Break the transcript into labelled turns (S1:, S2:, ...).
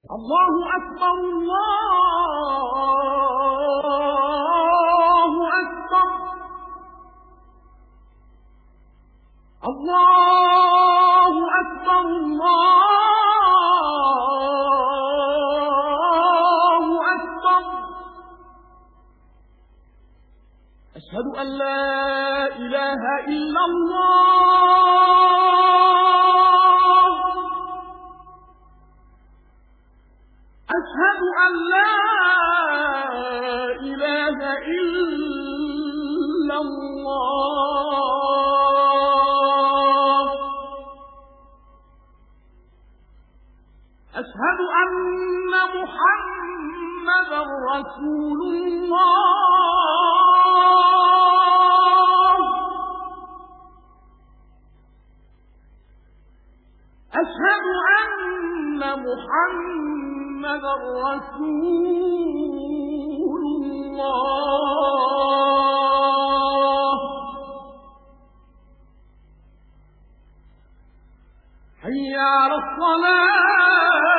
S1: الله أكبر الله أكبر الله أكبر الله أكبر أشهد أن لا إله إلا الله أشهد أن لا إله إلا الله أشهد أن محمدا رسول الله أشهد أن محمدا رسول الله حي على الصلاة